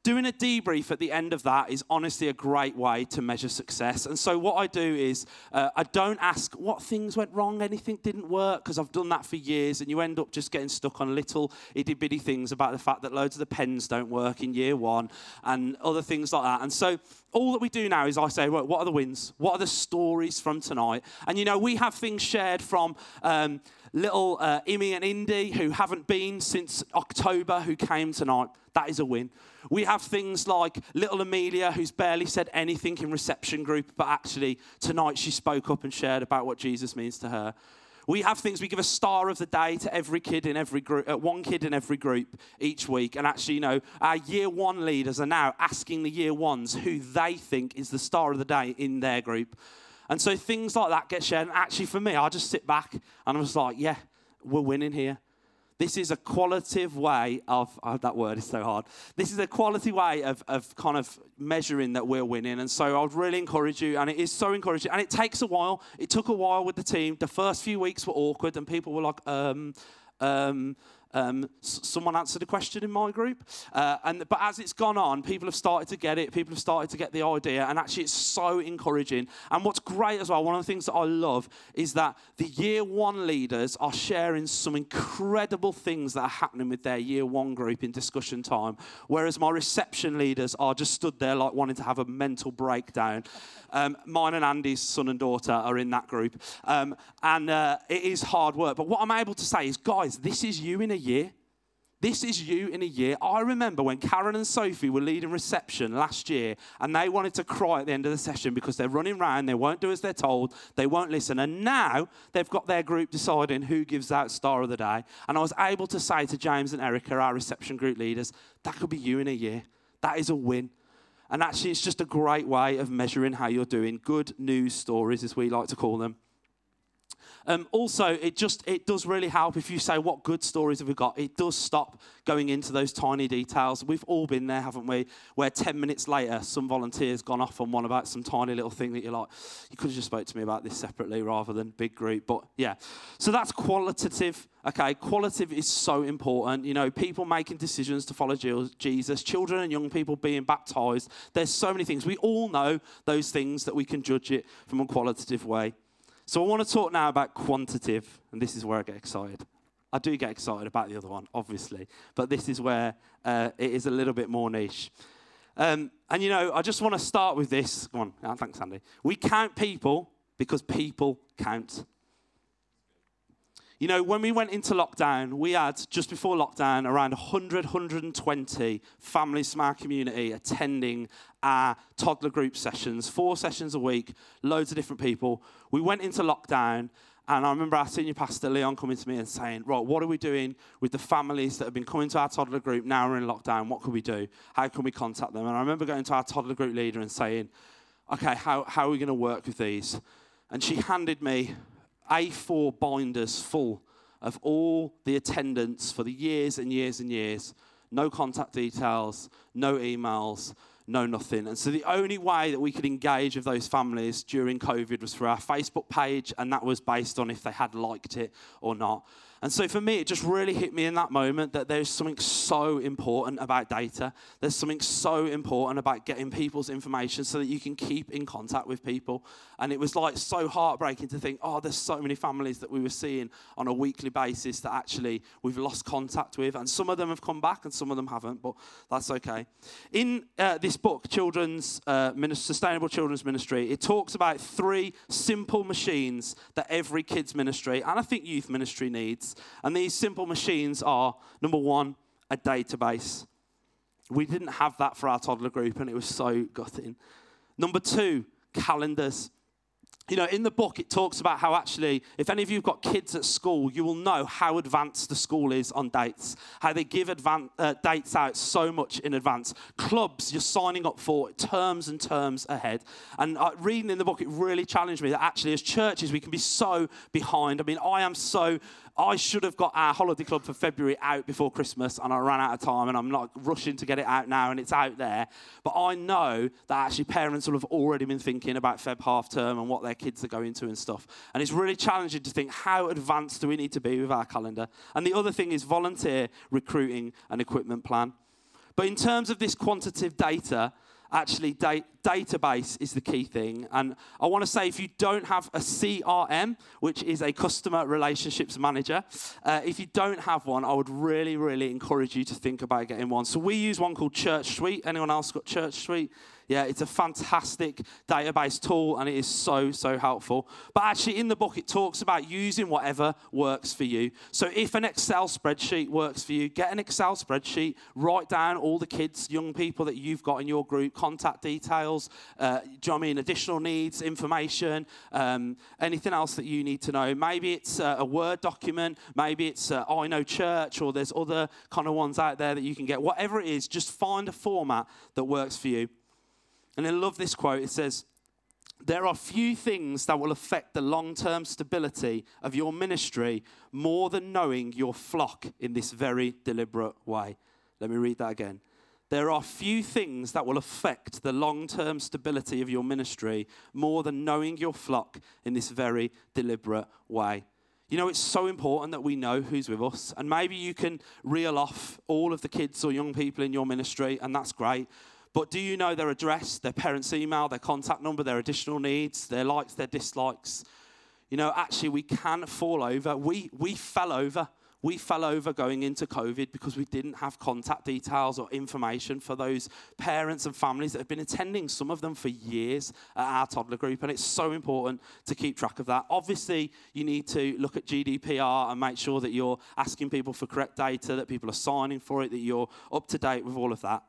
doing a debrief at the end of that is honestly a great way to measure success. And so what I do is uh, I don't ask what things went wrong, anything didn't work, because I've done that for years, and you end up just getting stuck on little itty-bitty things about the fact that loads of the pens don't work in year one and other things like that. And so all that we do now is I say, well, what are the wins? What are the stories from tonight? And, you know, we have things shared from um, little uh, Imi and Indy, who haven't been since October, who came tonight. That is a win. We have things like little Amelia, who's barely said anything in reception group, but actually tonight she spoke up and shared about what Jesus means to her. We have things, we give a star of the day to every kid in every group, uh, one kid in every group each week. And actually, you know, our year one leaders are now asking the year ones who they think is the star of the day in their group. And so things like that get shared. And actually, for me, I just sit back and I was like, yeah, we're winning here. This is a qualitative way of, oh, that word is so hard. This is a quality way of, of kind of measuring that we're winning. And so I would really encourage you, and it is so encouraging. And it takes a while. It took a while with the team. The first few weeks were awkward, and people were like, um, um, Um, s- someone answered a question in my group. Uh, and But as it's gone on, people have started to get it. People have started to get the idea. And actually, it's so encouraging. And what's great as well, one of the things that I love is that the year one leaders are sharing some incredible things that are happening with their year one group in discussion time. Whereas my reception leaders are just stood there like wanting to have a mental breakdown. Um, mine and Andy's son and daughter are in that group. Um, and uh, it is hard work. But what I'm able to say is, guys, this is you in a year. This is you in a year. I remember when Karen and Sophie were leading reception last year, and they wanted to cry at the end of the session because they're running around, they won't do as they're told, they won't listen. And now they've got their group deciding who gives out Star of the Day. And I was able to say to James and Erica, our reception group leaders, that could be you in a year. That is a win. And actually, it's just a great way of measuring how you're doing. Good news stories, as we like to call them. Um, also, it just it does really help if you say, what good stories have we got? It does stop going into those tiny details. We've all been there, haven't we? Where ten minutes later, some volunteer's gone off on one about some tiny little thing that you're like, you could have just spoke to me about this separately rather than big group. But yeah, so that's qualitative. Okay, qualitative is so important. You know, people making decisions to follow Jesus, children and young people being baptized. There's so many things. We all know those things that we can judge it from a qualitative way. So I want to talk now about quantitative, and this is where I get excited. I do get excited about the other one, obviously, but this is where uh, it is a little bit more niche. Um, and, you know, I just want to start with this. Come on. Oh, thanks, Andy. We count people because people count. You know, when we went into lockdown, we had, just before lockdown, around one hundred, one hundred twenty families from our community attending our toddler group sessions, four sessions a week, loads of different people. We went into lockdown, and I remember our senior pastor, Leon, coming to me and saying, right, what are we doing with the families that have been coming to our toddler group? Now we're in lockdown. What can we do? How can we contact them? And I remember going to our toddler group leader and saying, okay, how, how are we going to work with these? And she handed me A four binders full of all the attendance for the years and years and years. No contact details, no emails, no nothing. And so the only way that we could engage with those families during COVID was through our Facebook page, and that was based on if they had liked it or not. And so for me, it just really hit me in that moment that there's something so important about data. There's something so important about getting people's information so that you can keep in contact with people. And it was like so heartbreaking to think, oh, there's so many families that we were seeing on a weekly basis that actually we've lost contact with. And some of them have come back and some of them haven't, but that's okay. In uh, this book, Children's uh, Ministry, Sustainable Children's Ministry, it talks about three simple machines that every kids ministry, and I think youth ministry, needs. And these simple machines are, number one, a database. We didn't have that for our toddler group, and it was so gutting. Number two, calendars. You know, in the book, it talks about how actually, if any of you have got kids at school, you will know how advanced the school is on dates, how they give advan- uh, dates out so much in advance. Clubs you're signing up for terms and terms ahead. And uh, reading in the book, it really challenged me that actually as churches, we can be so behind. I mean, I am so... I should have got our holiday club for February out before Christmas, and I ran out of time, and I'm not rushing to get it out now, and it's out there. But I know that actually parents will have already been thinking about Feb half term and what their kids are going to and stuff. And it's really challenging to think, how advanced do we need to be with our calendar? And the other thing is volunteer recruiting and equipment plan. But in terms of this quantitative data, actually da- database is the key thing. And I want to say, if you don't have a C R M, which is a customer relationships manager, uh, if you don't have one, I would really, really encourage you to think about getting one. So we use one called Church Suite. Anyone else got Church Suite? Yeah, it's a fantastic database tool, and it is so, so helpful. But actually, in the book, it talks about using whatever works for you. So if an Excel spreadsheet works for you, get an Excel spreadsheet, write down all the kids, young people that you've got in your group, contact details, uh, do you know what I mean, additional needs, information, um, anything else that you need to know. Maybe it's uh, a Word document, maybe it's uh, I Know Church, or there's other kind of ones out there that you can get. Whatever it is, just find a format that works for you. And I love this quote. It says, "There are few things that will affect the long-term stability of your ministry more than knowing your flock in this very deliberate way." Let me read that again. There are few things that will affect the long-term stability of your ministry more than knowing your flock in this very deliberate way. You know, it's so important that we know who's with us. And maybe you can reel off all of the kids or young people in your ministry, and that's great. But do you know their address, their parents' email, their contact number, their additional needs, their likes, their dislikes? You know, actually, we can fall over. We we fell over. We fell over going into COVID because we didn't have contact details or information for those parents and families that have been attending, some of them for years, at our toddler group. And it's so important to keep track of that. Obviously, you need to look at G D P R and make sure that you're asking people for correct data, that people are signing for it, that you're up to date with all of that.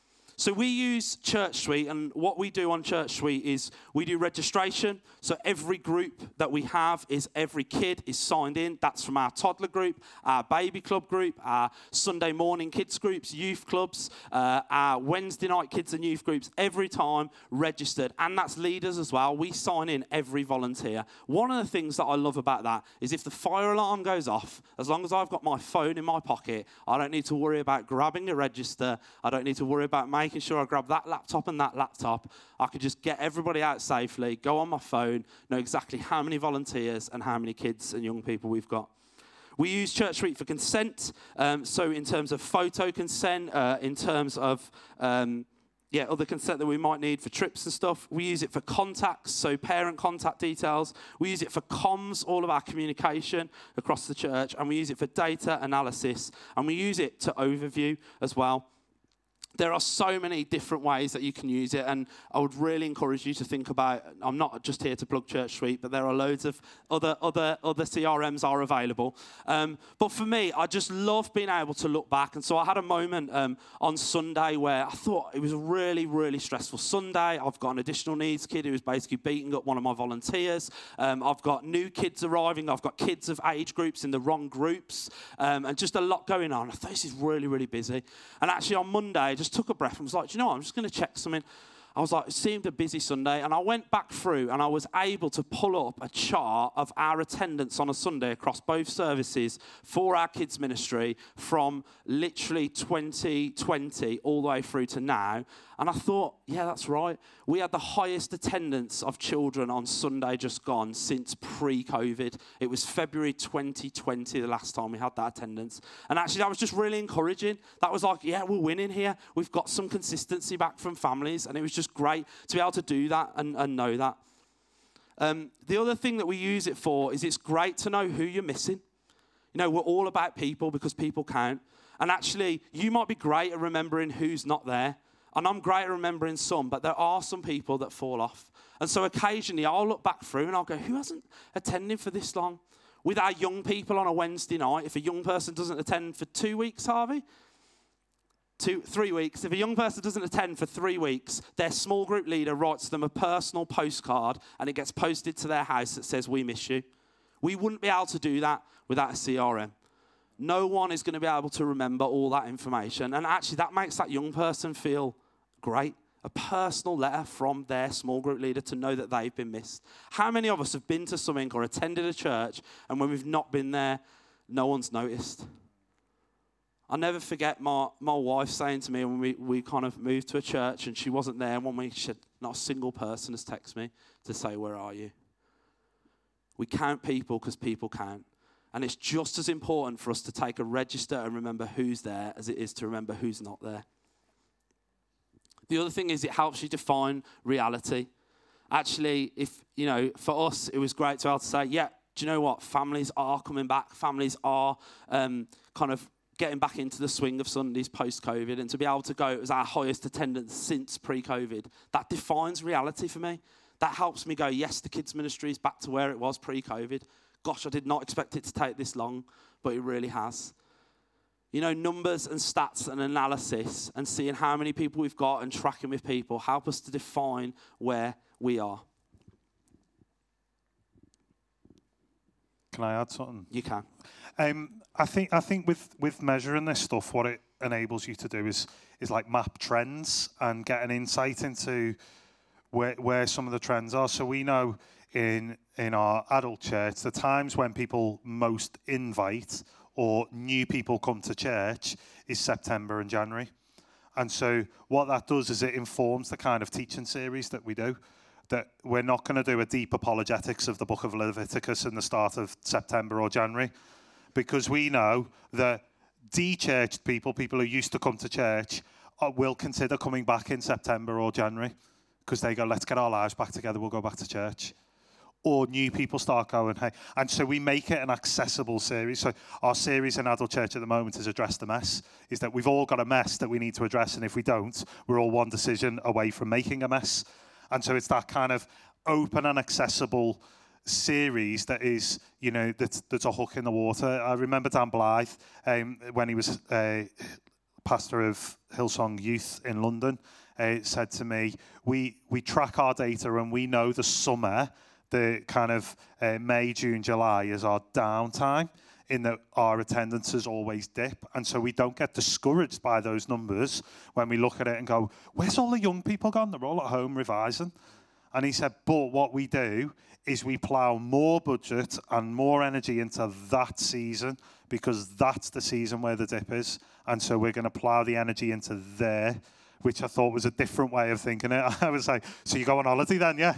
So we use Church Suite, and what we do on Church Suite is we do registration. So every group that we have is every kid is signed in. That's from our toddler group, our baby club group, our Sunday morning kids groups, youth clubs, uh, our Wednesday night kids and youth groups, every time registered. And that's leaders as well. We sign in every volunteer. One of the things that I love about that is if the fire alarm goes off, as long as I've got my phone in my pocket, I don't need to worry about grabbing a register. I don't need to worry about making making sure I grab that laptop and that laptop. I could just get everybody out safely, go on my phone, know exactly how many volunteers and how many kids and young people we've got. We use Church Suite for consent. Um, so in terms of photo consent, uh, in terms of um, yeah, other consent that we might need for trips and stuff. We use it for contacts, so parent contact details. We use it for comms, all of our communication across the church. And we use it for data analysis. And we use it to overview as well. There are so many different ways that you can use it, and I would really encourage you to think about, I'm not just here to plug Church Suite, but there are loads of other other other C R Ms are available. Um, but for me, I just love being able to look back, and so I had a moment um, on Sunday where I thought it was a really, really stressful Sunday. I've got an additional needs kid who was basically beating up one of my volunteers. Um, I've got new kids arriving. I've got kids of age groups in the wrong groups, um, and just a lot going on. I thought this is really, really busy. And actually on Monday, just took a breath and was like, do you know what, I'm just going to check something. I was like, it seemed a busy Sunday, and I went back through and I was able to pull up a chart of our attendance on a Sunday across both services for our kids ministry from literally twenty twenty all the way through to now. And I thought, yeah, that's right. We had the highest attendance of children on Sunday just gone since pre-COVID. It was February twenty twenty, the last time we had that attendance. And actually, that was just really encouraging. That was like, yeah, we're winning here. We've got some consistency back from families. And it was just great to be able to do that and, and know that. Um, the other thing that we use it for is it's great to know who you're missing. You know, we're all about people because people count. And actually, you might be great at remembering who's not there. And I'm great at remembering some, but there are some people that fall off. And so occasionally I'll look back through and I'll go, who hasn't attended for this long? With our young people on a Wednesday night, if a young person doesn't attend for two weeks, Harvey, two, three weeks, if a young person doesn't attend for three weeks, their small group leader writes them a personal postcard and it gets posted to their house that says, we miss you. We wouldn't be able to do that without a C R M. No one is going to be able to remember all that information. And actually, that makes that young person feel great. A personal letter from their small group leader to know that they've been missed. How many of us have been to something or attended a church, and when we've not been there, no one's noticed? I'll never forget my, my wife saying to me when we, we kind of moved to a church, and she wasn't there. One week, she said, not a single person has texted me to say, where are you? We count people because people count. And it's just as important for us to take a register and remember who's there as it is to remember who's not there. The other thing is it helps you define reality. Actually, if, you know, for us, it was great to be able to say, yeah, do you know what? Families are coming back. Families are um, kind of getting back into the swing of Sundays post-COVID. And to be able to go, it was our highest attendance since pre-COVID. That defines reality for me. That helps me go, yes, the kids' ministry is back to where it was pre-COVID. Gosh, I did not expect it to take this long, but it really has. You know, numbers and stats and analysis and seeing how many people we've got and tracking with people help us to define where we are. Can I add something? You can. Um, I think I think with, with measuring this stuff, what it enables you to do is is like map trends and get an insight into where where some of the trends are. So we know in in our adult church, the times when people most invite or new people come to church is September and January. And so what that does is it informs the kind of teaching series that we do. That we're not going to do a deep apologetics of the book of Leviticus in the start of September or January, because we know that de-churched people, people who used to come to church, uh, will consider coming back in September or January, because they go, let's get our lives back together, we'll go back to church. Or new people start going, hey. And so we make it an accessible series. So our series in Adult Church at the moment is Address the Mess, is that we've all got a mess that we need to address, and if we don't, we're all one decision away from making a mess. And so it's that kind of open and accessible series that is, you know, that's, that's a hook in the water. I remember Dan Blythe, um, when he was uh, pastor of Hillsong Youth in London, uh, said to me, we, we track our data and we know the summer, the kind of uh, May, June, July is our downtime, in that our attendances always dip. And so we don't get discouraged by those numbers when we look at it and go, where's all the young people gone? They're all at home revising. And he said, but what we do is we plough more budget and more energy into that season, because that's the season where the dip is. And so we're going to plough the energy into there, which I thought was a different way of thinking it. I was like, so you go on holiday then, yeah?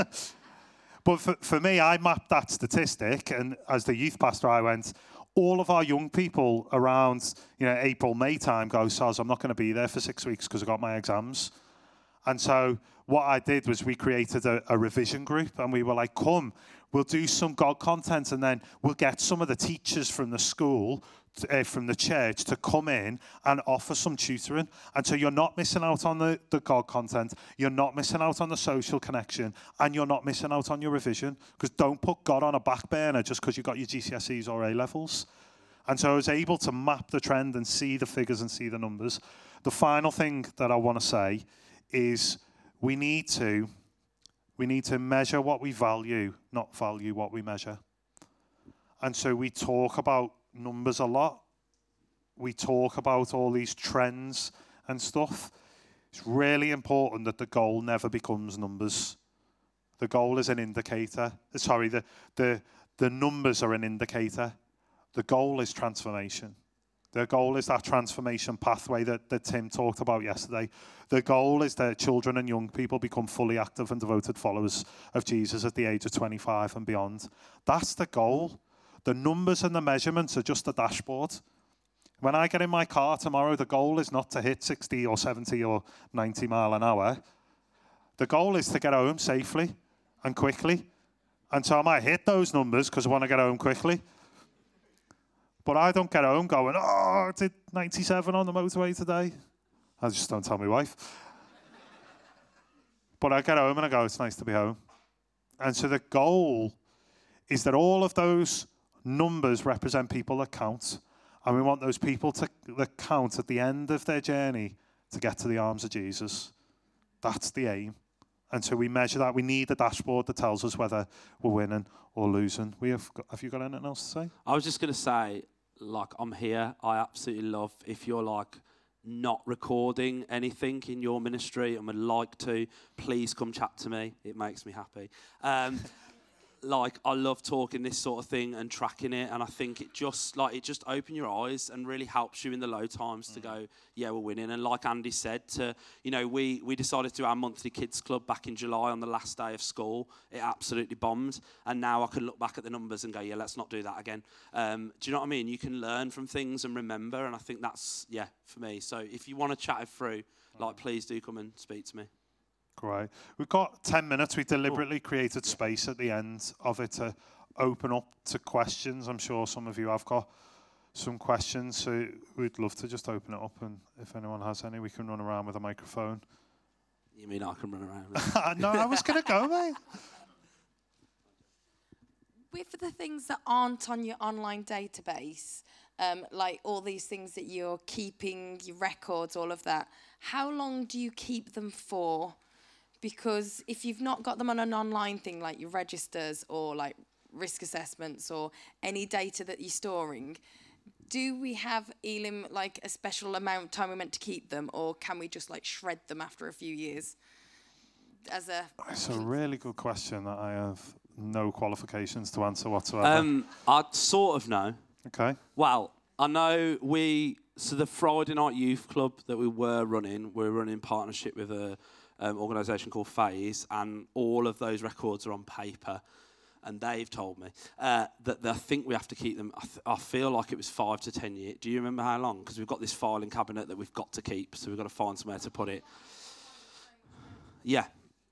But for, for me, I mapped that statistic, and as the youth pastor, I went, all of our young people around, you know, April, May time go, Soz, I'm not going to be there for six weeks because I got my exams. And so what I did was we created a, a revision group, and we were like, come, we'll do some God content, and then we'll get some of the teachers from the school, uh, from the church, to come in and offer some tutoring. And so you're not missing out on the, the God content, you're not missing out on the social connection, and you're not missing out on your revision, because don't put God on a back burner just because you got your G C S Es or A levels. And so I was able to map the trend and see the figures and see the numbers. The final thing that I want to say is we need to we need to measure what we value, not value what we measure. And so we talk about numbers a lot. We talk about all these trends and stuff. It's really important that the goal never becomes numbers. The goal is an indicator. Sorry, the the the numbers are an indicator. The goal is transformation. The goal is that transformation pathway that, that Tim talked about yesterday. The goal is that children and young people become fully active and devoted followers of Jesus at the age of twenty-five and beyond. That's the goal. The numbers and the measurements are just a dashboard. When I get in my car tomorrow, the goal is not to hit sixty or seventy or ninety mile an hour. The goal is to get home safely and quickly. And so I might hit those numbers because I want to get home quickly. But I don't get home going, oh, I did ninety-seven on the motorway today. I just don't tell my wife. But I get home and I go, it's nice to be home. And so the goal is that all of those numbers represent people that count. And we want those people to that count at the end of their journey to get to the arms of Jesus. That's the aim. And so we measure that. We need a dashboard that tells us whether we're winning or losing. We have, got, have you got anything else to say? I was just going to say, like, I'm here. I absolutely love if you're, like, not recording anything in your ministry and would like to, please come chat to me. It makes me happy. Um, like I love talking this sort of thing and tracking it, and I think it just like it just opens your eyes and really helps you in the low times to go, yeah, we're winning. And like Andy said, to you know, we we decided to do our monthly kids club back in July on the last day of school. It absolutely bombed, and now I can look back at the numbers and go, yeah, let's not do that again. Um, do you know what I mean? You can learn from things and remember, and I think that's yeah for me. So if you want to chat it through, like please do come and speak to me. Great. We've got ten minutes. We deliberately created space at the end of it to open up to questions. I'm sure some of you have got some questions, so we'd love to just open it up, and if anyone has any, we can run around with a microphone. You mean I can run around? No, I was going to go, mate. With the things that aren't on your online database, um, like all these things that you're keeping, your records, all of that, how long do you keep them for? Because if you've not got them on an online thing like your registers or like risk assessments or any data that you're storing, do we have Elim like a special amount of time we're meant to keep them, or can we just like shred them after a few years? As a It's a really good question that I have no qualifications to answer whatsoever. Um, I sort of know. Okay. Well, I know we, so the Friday Night Youth Club that we were running, we're running in partnership with a um, organisation called Phase, and all of those records are on paper. And they've told me uh, that they, I think we have to keep them, I, th- I feel like it was five to ten years. Do you remember how long? Because we've got this filing cabinet that we've got to keep, so we've got to find somewhere to put it. Yeah.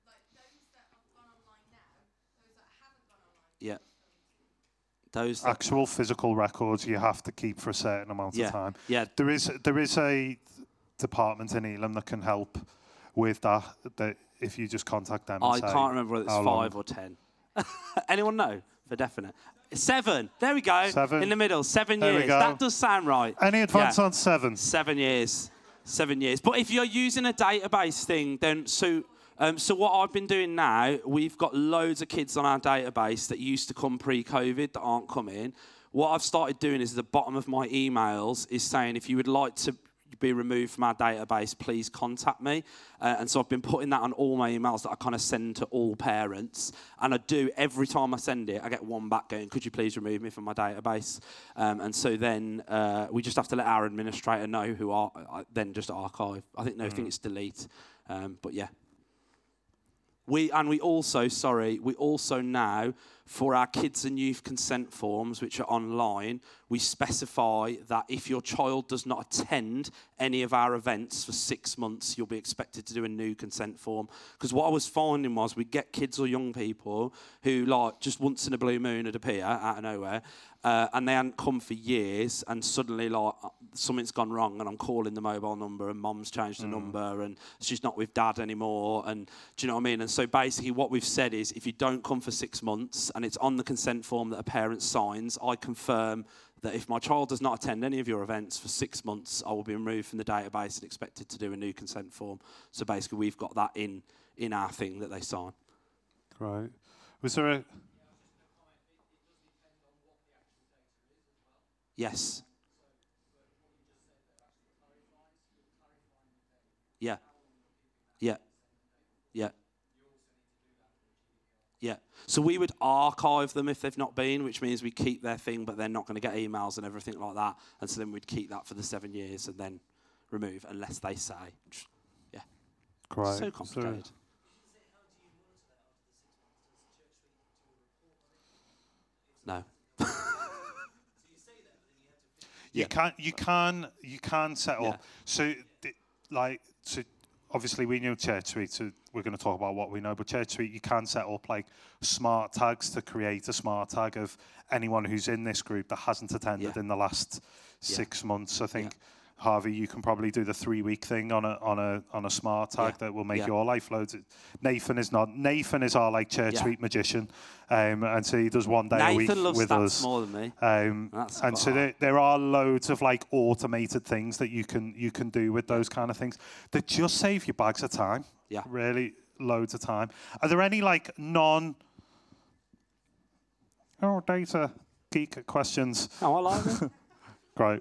Yeah. Those that Actual physical records you have to keep for a certain amount Yeah, of time. yeah. There is there is a department in Elim that can help with that. That if you just contact them. And I say can't remember whether it's how five long. or ten. Anyone know for definite? Seven. There we go. Seven. In the middle. Seven There we years. go. That does sound right. Any advance Yeah. on seven? Seven years. Seven years. But if you're using a database thing, then so um, so what I've been doing now, we've got loads of kids on our database that used to come pre-COVID that aren't coming. What I've started doing is at the bottom of my emails is saying if you would like to be removed from our database, please contact me. Uh, and so I've been putting that on all my emails that I kind of send to all parents. And I do, every time I send it, I get one back going, could you please remove me from my database? Um, and so then uh, we just have to let our administrator know who are, uh, then just archive. I think, no, I think it's delete. Um, but yeah. We, and we also, sorry, we also now, for our kids and youth consent forms, which are online, we specify that if your child does not attend any of our events for six months, you'll be expected to do a new consent form. Because what I was finding was we get kids or young people who, like, just once in a blue moon would appear out of nowhere, uh, and they hadn't come for years, and suddenly, like, something's gone wrong, and I'm calling the mobile number, and mom's changed the Mm. number, and she's not with dad anymore, and do you know what I mean? And so basically what we've said is if you don't come for six months, and it's on the consent form that a parent signs, I confirm that if my child does not attend any of your events for six months, I will be removed from the database and expected to do a new consent form. So basically we've got that in, in our thing that they sign. Right. Was there a... Yes. Yeah. Yeah. Yeah. Yeah. So we would archive them if they've not been, which means we keep their thing, but they're not going to get emails and everything like that. And so then we'd keep that for the seven years and then remove unless they say. Yeah. Great. So complicated. So- No. You Yeah. can you can you can set Yeah. up. So th- like so obviously we know Church Street, so we're going to talk about what we know. But Church Street, you can set up like smart tags to create a smart tag of anyone who's in this group that hasn't attended Yeah. in the last Yeah. six months. I think. Harvey, you can probably do the three-week thing on a on a on a smart tag Yeah. that will make Yeah. your life loads. Nathan is not. Nathan is our like Church Yeah. Street magician, um, and so he does one day a week Nathan loves with stats us. more than me. Um, That's and so quite there, there are loads of like automated things that you can you can do with those kind of things that just save you bags of time. Yeah. Really, loads of time. Are there any like non oh data geek questions? Oh, I like it. Great.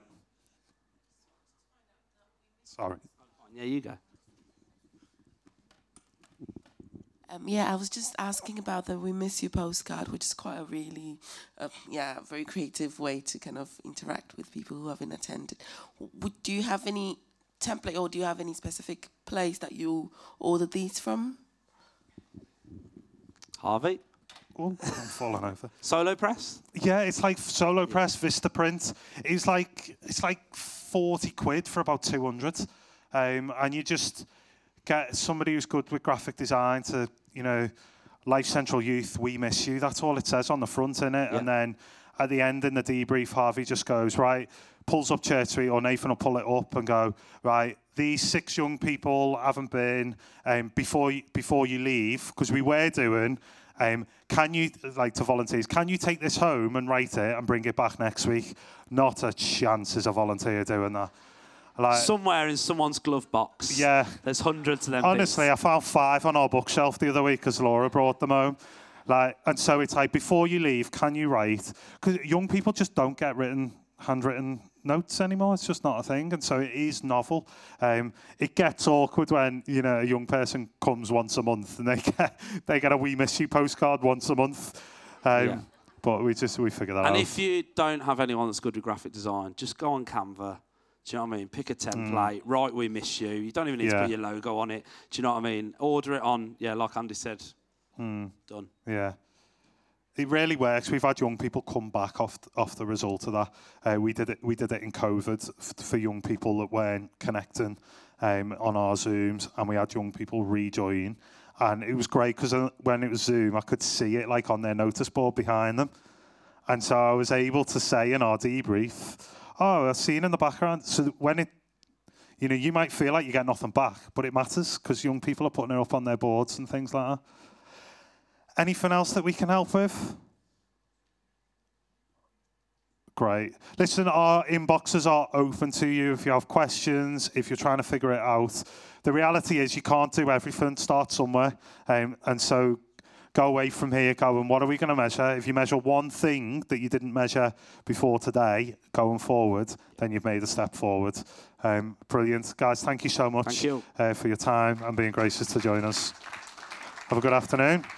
Sorry. Yeah, you go. Um, Um, yeah, I was just asking about the We Miss You postcard, which is quite a really, uh, yeah, very creative way to kind of interact with people who haven't attended. Would, do you have any template or do you have any specific place that you ordered these from? Harvey? Oh, I'm falling over. Solo Press? Yeah, it's like Solo Press, Vistaprint. It's like it's like forty quid for about two hundred, um, and you just get somebody who's good with graphic design to, you know, Life Central Youth, we miss you. That's all it says on the front, innit? Yeah. And then at the end in the debrief, Harvey just goes, right, pulls up Church Street, or Nathan will pull it up and go, right, these six young people haven't been, um, before you, before you leave, because we were doing, um, can you, like to volunteers, can you take this home and write it and bring it back next week? Not a chance is a volunteer doing that. Like, Somewhere in someone's glove box. Yeah. There's hundreds of them. honestly, bits. I found five on our bookshelf the other week because Laura brought them home. Like, and so it's like, before you leave, can you write? Because young people just don't get written, handwritten notes anymore. It's just not a thing. And so it is novel. Um, it gets awkward when, you know, a young person comes once a month and they get they get a We Miss You postcard once a month. Um, Yeah. But we just, we figure that And out. if you don't have anyone that's good with graphic design, just go on Canva. Do you know what I mean? Pick a template, write We Miss You. You don't even need to Yeah. put your logo on it. Do you know what I mean? Order it on, yeah, like Andy said, done. Yeah. It really works. We've had young people come back off off the result of that. Uh, we did it. We did it in COVID f- for young people that weren't connecting um, on our Zooms, and we had young people rejoin, and it was great because uh, when it was Zoom, I could see it like on their notice board behind them, and so I was able to say in our debrief, "Oh, I've seen in the background." So that when it, you know, you might feel like you get nothing back, but it matters because young people are putting it up on their boards and things like that. Anything else that we can help with? Great. Listen, our inboxes are open to you if you have questions, if you're trying to figure it out. The reality is you can't do everything, start somewhere. Um, and so go away from here going, what are we going to measure? If you measure one thing that you didn't measure before today, going forward, then you've made a step forward. Um, brilliant. Guys, thank you so much Thank you. Uh, for your time and being gracious to join us. Have a good afternoon.